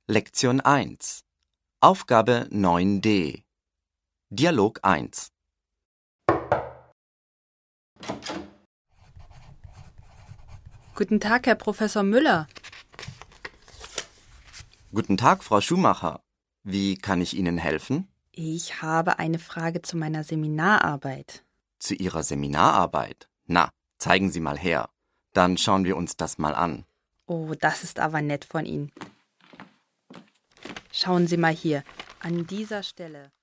Lektion 1. Aufgabe 9d. Dialog 1. Guten Tag, Herr Professor Müller. Guten Tag, Frau Schumacher. Wie kann ich Ihnen helfen? Ich habe eine Frage zu meiner Seminararbeit. Zu Ihrer Seminararbeit? Na, zeigen Sie mal her. Dann schauen wir uns das mal an. Oh, das ist aber nett von Ihnen. Schauen Sie mal hier, an dieser Stelle.